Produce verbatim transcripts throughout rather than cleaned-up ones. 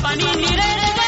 पानी नीरे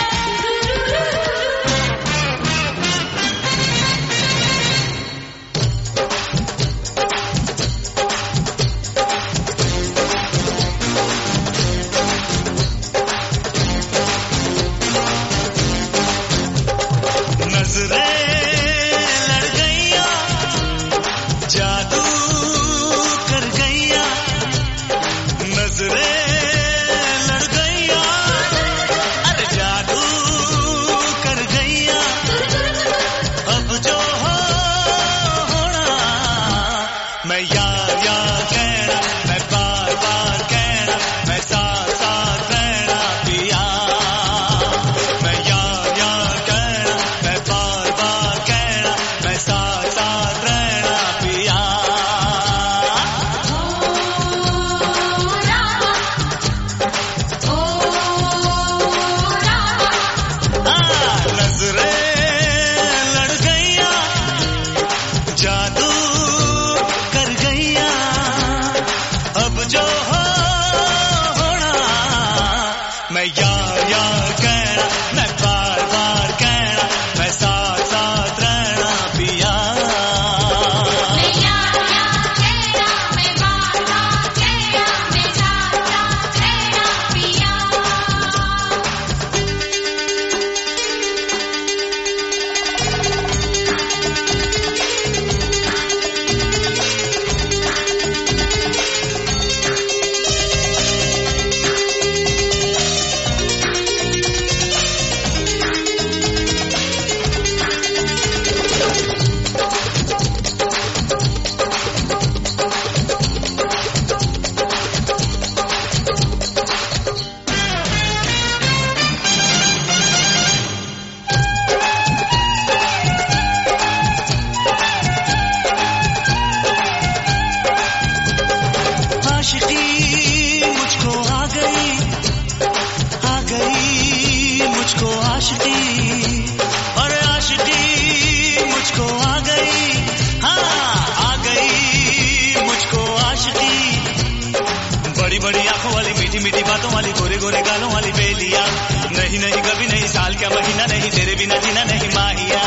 बड़ी आंखों वाली मीठी मीठी बातों वाली गोरे गोरे गालों वाली बेलिया नहीं नहीं कभी नहीं साल क्या महीना नहीं तेरे बिना जीना नहीं माहिया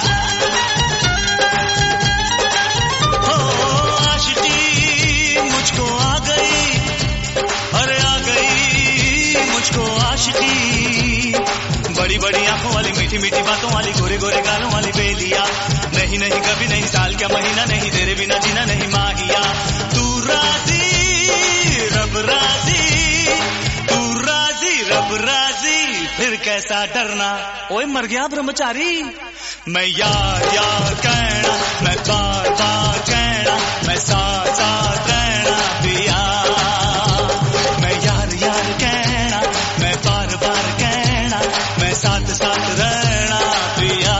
हो आशिकी मुझको आ गई अरे आ गई मुझको आशिकी बड़ी बड़ी आंखों वाली मीठी मीठी बातों वाली गोरे गोरे गालों वाली बेलिया नहीं नहीं कभी नहीं साल क्या महीना नहीं तेरे बिना जीना नहीं माहिया तू राजी रब राजी तू राजी रब राजी फिर कैसा डरना ओए मर गया ब्रह्मचारी मैं यार यार कहना मैं बार बार कहना मैं साथ साथ रहना पिया मैं यार यार कहना मैं बार बार कहना मैं साथ साथ रहना पिया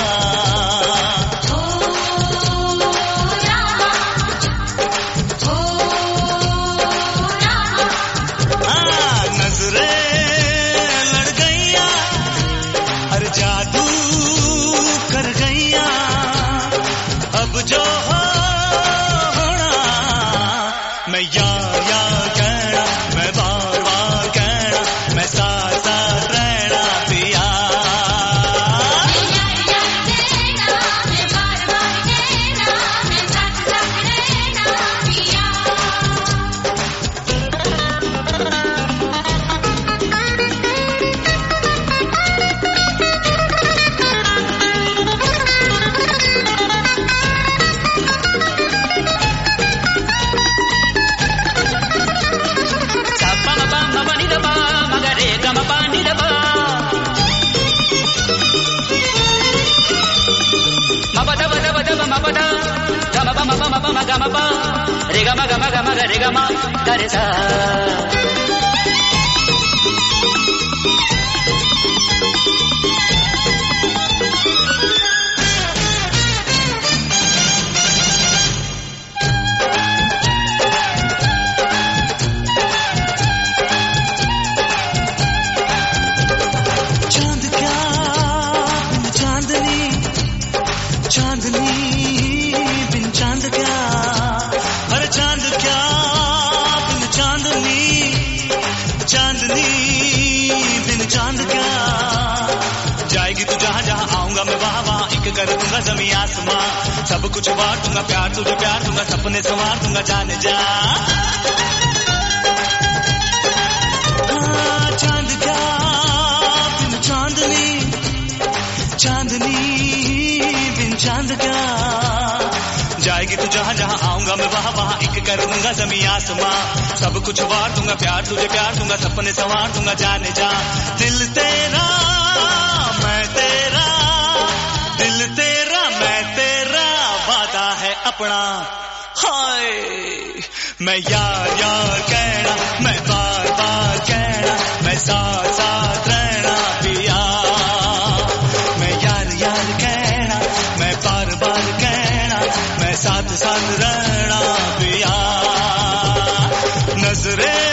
जादू कर गईया अब जो हो होना मैं यार यार कहना मैं बार बार कहना मैं साथ साथ रहना पिया रे गा मा गा मा गा मा रे गा मा गा रे सा चांद क्या बिन चांदनी चांदनी बिन चांद क्या हर चांद क्या बिन चांदनी चांद क्या, जाएगी तू जहाँ जहाँ आऊंगा मैं वहाँ वहाँ, एक कर दूंगा जमी आसमां, सब कुछ बांट दूंगा, प्यार तुझे प्यार दूंगा, सपने संवार दूंगा, जाने जा। हाँ, चांद क्या बिन चांदनी, चांदनी बिन चांद क्या, जाएगी तू जहाँ जहाँ आऊंगा मैं वहाँ वहाँ, एक कर दूंगा जमी आसमां, सब कुछ बांट दूंगा, प्यार तुझे प्यार दूंगा, सपने संवार दूंगा, जाने जा। दिल तेरा मैं तेरा, दिल तेरा मैं तेरा, वादा है अपना। हाय मैं यार यार कहना, मैं बार बार कहना, मैं साथ साथ रहना पिया, मैं यार यार कहना, मैं बार बार कहना, मैं साथ साथ रहना पिया। नजरे